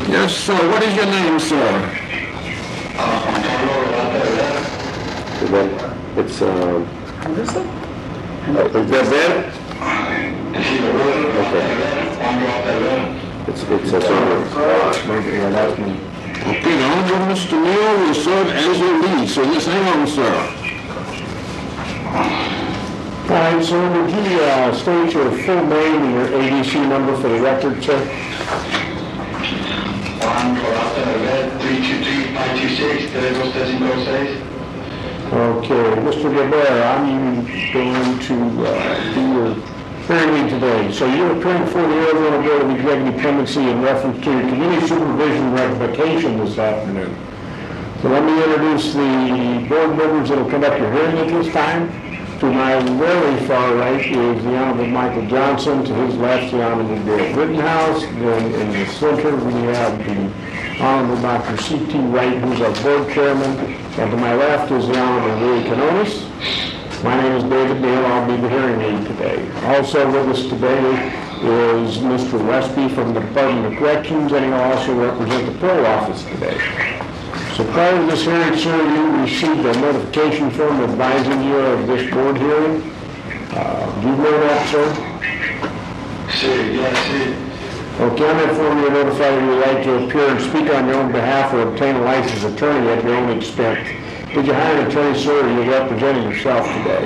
Yes, sir. What is your name, sir? It's Is that there? okay. It's Yeah, that's me. Okay, the Honorable Mr. Neal will serve as your lead, so just hang on, sir. All right, sir, would you state your full name and your ADC number for the record, sir? 323-526-3256. Okay, Mr. Gilbert, I'm going to be your hearing lead today. So you're appearing before the Arizona Board of Executive Clemency in reference to your community supervision ratification this afternoon. So let me introduce the board members that will conduct your hearing at this time. To my very far right is the Honorable Michael Johnson. To his left, the Honorable Dale Rittenhouse. Then in the center, we have the Honorable Dr. C.T. Wright, who's our board chairman. And to my left is the Honorable Louis Canonis. My name is David Dale. I'll be the hearing lead today. Also with us today is Mr. Westby from the Department of Corrections, and he'll also represent the parole office today. So prior to this hearing, sir, you received a notification form advising you of this board hearing. Do you know that, sir? Yes. Okay, I'm informed you're notified that you'd like to appear and speak on your own behalf or obtain a licensed attorney at your own expense. Did you hire an attorney, sir, or are you representing yourself today?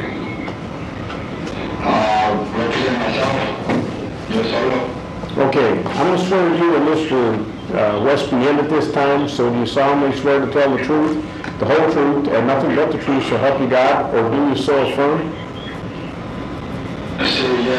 Represent myself. Yes, solo. Okay, I'm going to swear you and Mr. Westby in at this time, so do you solemnly swear to tell the truth, the whole truth, and nothing but the truth, so help you God, or do you so affirm? Yes.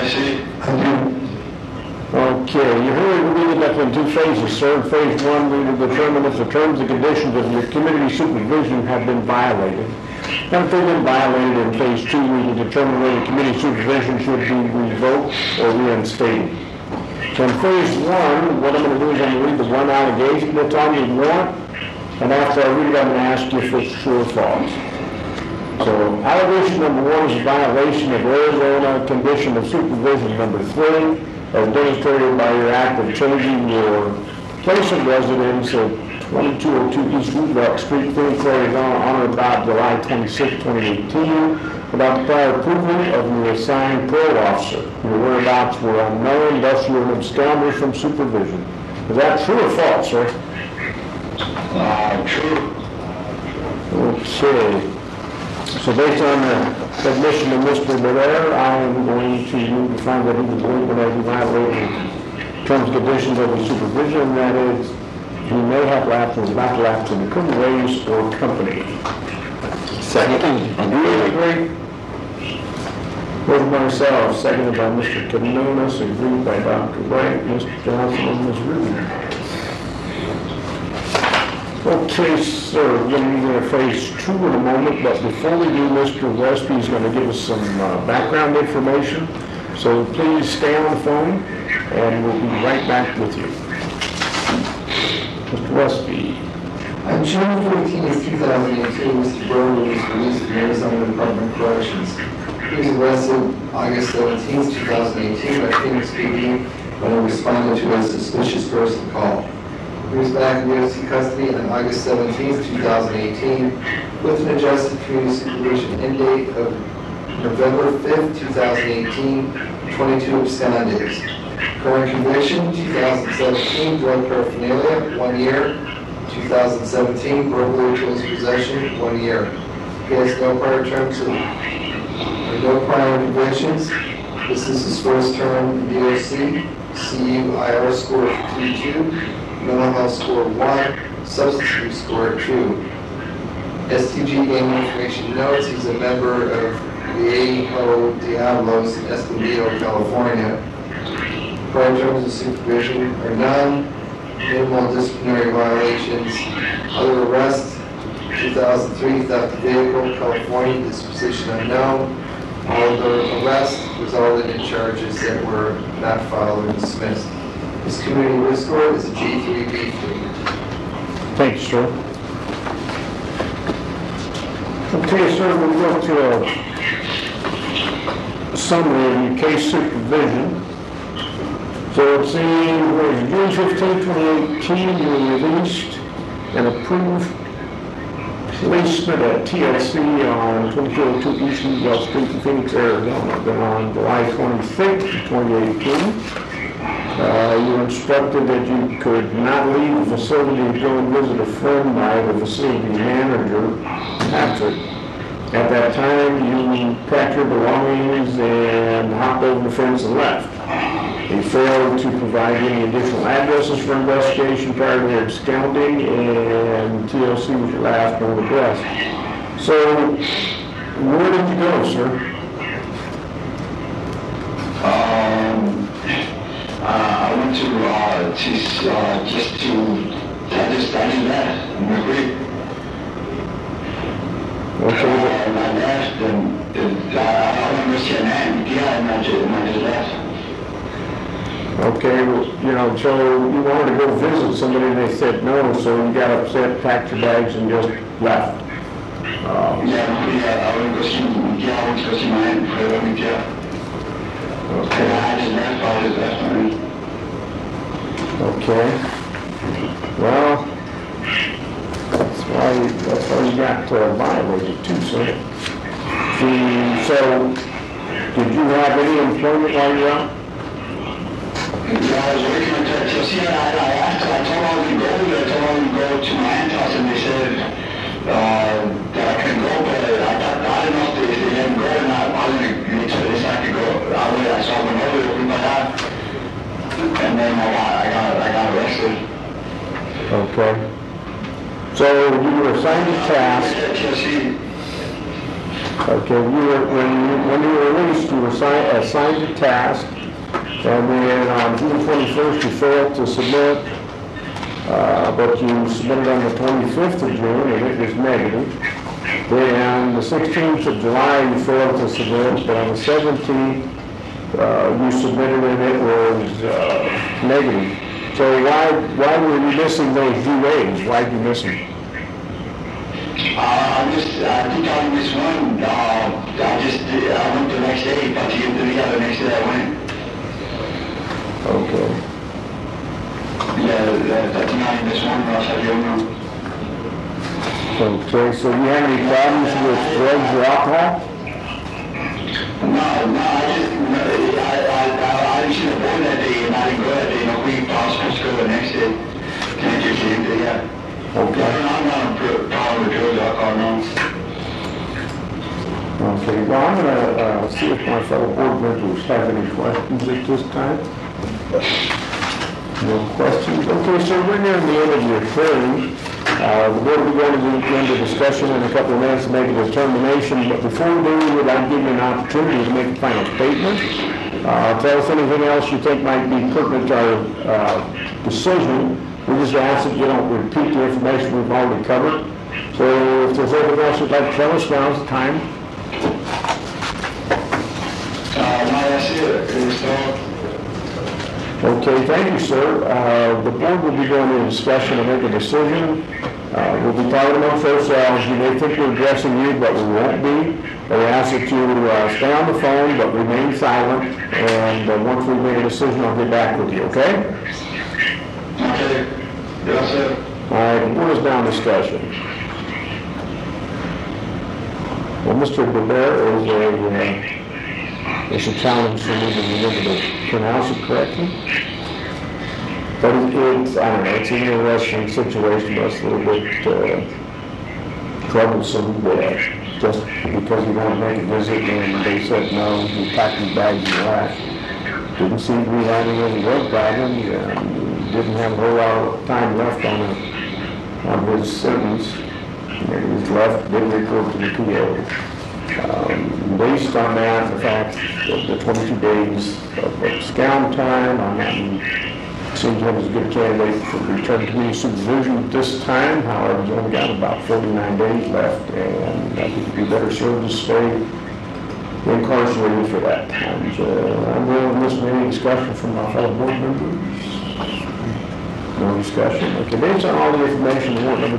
Okay, your hearing will be conducted in two phases, sir. In phase one, we will determine if the terms and conditions of your community supervision have been violated. And if they've been violated in phase two, we will determine whether community supervision should be revoked or reinstated. So in phase one, what I'm going to do is I'm going to read the one allegation that's on the warrant, and after I read it, I'm going to ask you if it's true or false. So allegation number one is a violation of Arizona condition of supervision number 3, as demonstrated by your act of changing your place of residence at 2202 East Roosevelt Street, Phoenix, Arizona, on or about July 26, 2018, without the prior approval of your assigned parole officer. Your whereabouts were unknown, thus you were absconded from supervision. Is that true or false, sir? True. Okay. So based on the admission of Mr. Barrera, I am going to move to find that he was illegal as he violated terms and conditions of the supervision, that is, he may have lapsed or is about to lapse in the criminal race or company. Second. Agree? Motion by myself, seconded by Mr. Canonis, agreed by Dr. White, Mr. Johnson, and Ms. Rubin. Okay, sir, we're going to be in phase two in a moment, but before we do, Mr. Westby is going to give us some background information. So please stay on the phone, and we'll be right back with you. Mr. Westby. On June 14, 2018, Mr. Berman was released from the Arizona Department of Corrections. He was arrested August 17, 2018 by Phoenix PD when he responded to a suspicious person call. He was back in DOC custody on August 17, 2018 with an adjusted community supervision end date of November 5, 2018, 22 abscond days. Current conviction, 2017, drug paraphernalia, 1 year. 2017, burglary to his possession, 1 year. He has no prior terms or no prior convictions. This is his first term in DOC. CUIR score of 2, mental health score 1, substance abuse score 2. STG game information notes he's a member of Viejo Diablos in Escondido, California. Prior terms of supervision are none. Minimal disciplinary violations. Other arrest, 2003, theft of vehicle, California, disposition unknown. All of the arrests resulted in charges that were not filed or dismissed. His community risk score is a G3B3. Thank you, sir. Okay, sir, we'll go to a summary of your case supervision. So it's saying, where June 15, 2018, you were released and approved placement at TLC on 2402 East Newell Street in Phoenix, Arizona. Then on July 26, 2018, you were instructed that you could not leave the facility to go and visit a friend by the facility manager, Patrick. At that time, you packed your belongings and hopped over the fence and left. They failed to provide any additional addresses for investigation prior to their absconding, and TLC was your last known address. So, where did you go, sir? I went to I just left. I'm agree. Okay. I left and I don't remember seeing that. Yeah, and I just left. Okay, well, you know, so you wanted to go visit somebody and they said no, so you got upset, packed your bags and just left. I went to go see my aunt for a week, yeah. Okay. I just left on me. Okay. Well, that's why you got violated too, sir. So, did you have any employment while you were out? Yeah, I was working at TLC and I told all the go to my aunt's house and they said that I couldn't go, but I didn't know if they didn't go or not. I wasn't going to this, I could go. So I went over with my dad and then I got arrested. Okay. So you were assigned a task. TLC. Okay, when you were released, you were assigned a task. And then on June 21st, you failed to submit, but you submitted on the 25th of June, and it was negative. Then the 16th of July, you failed to submit, but on the 17th, you submitted and it was negative. So why were you missing those due days? Why did you miss them? I think I missed one. I went the next day, but the next day I went. Okay. Yeah, that's not this one, or else I don't know. Okay, so do you have any problems with drugs or alcohol? No, I didn't see the board that day, and I didn't go that day. No, I was supposed to go the next day. Can't get you into that. Okay. I'm not a problem with drugs, alcohol, no. Okay, well, I'm going to see if my fellow board members have any questions at this time. No questions? Okay, so we're near the end of your hearing. The board will be going to go into discussion in a couple of minutes to make a determination, but before we do, we'd like to give you an opportunity to make a final statement. Tell us anything else you think might be pertinent to our decision. We just ask that you don't repeat the information we've already covered. So if there's anything else you'd like to tell us, now's the time. No, that's it. Okay, thank you, sir. The board will be going into discussion and make a decision. We'll be talking amongst ourselves. You may think we're addressing you, but we won't be. We ask that you stay on the phone, but remain silent. And once we make a decision, I'll get back with you, okay? Okay. Yes, sir. All right, the board is now in discussion. Well, Mr. Gobert it's a challenge for me to remember to pronounce it correctly. But it's, I don't know, it's an interesting situation, but it's a little bit troublesome just because we want to make a visit and they said no, you packed your bags and left. Didn't seem to be having any drug problems and didn't have a whole lot of time left on his sentence. And he was left, didn't report to the PA. Based on that, the fact that the 22 days of scout time, I'm not seems him as a good candidate for return to community supervision at this time. However, he's only got about 49 days left, and I think he'd be better served to stay incarcerated for that time. So I'm willing to listen to any discussion from my fellow board members. No discussion. Okay, based on all the information, warrant number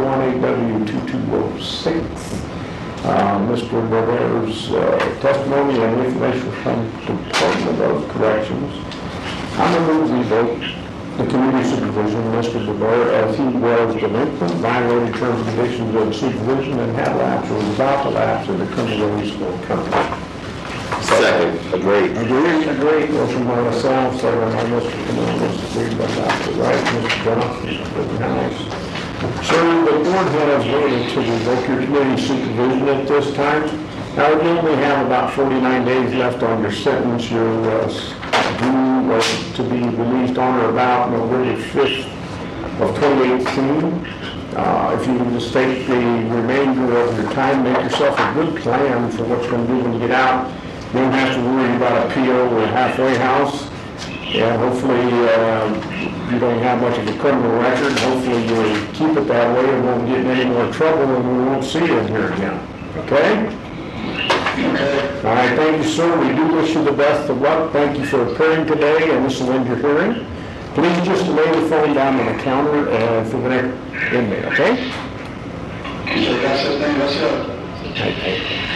2018W2206. Mr. Robert's testimony and information from the Department of Corrections. I'm going to move we vote the community supervision, Mr. DeBoer, as he was delinquent, violated terms and conditions of supervision, and had lapsed or was about to lapse in the criminal release for company. Second. Agree. Agreed. Motion by myself, second by Mr. Canales, agreed by Dr. Wright, Mr. Johnson, Rittenhouse. Sir, the board has voted to revoke your community supervision at this time. Now, you only have about 49 days left on your sentence. You're due to be released on or about November 5th of 2018. If you just take the remainder of your time, make yourself a good plan for what you're going to do when you get out. You don't have to worry about a PO or a halfway house. Yeah, hopefully you don't have much of a criminal record. Hopefully you'll keep it that way and won't get in any more trouble and we won't see you in here again. Okay? All right, thank you, sir. We do wish you the best of luck. Thank you for appearing today, and this will end your hearing. Please just lay the phone down on the counter for the next inmate, okay? So that's the thing, that's it. Okay.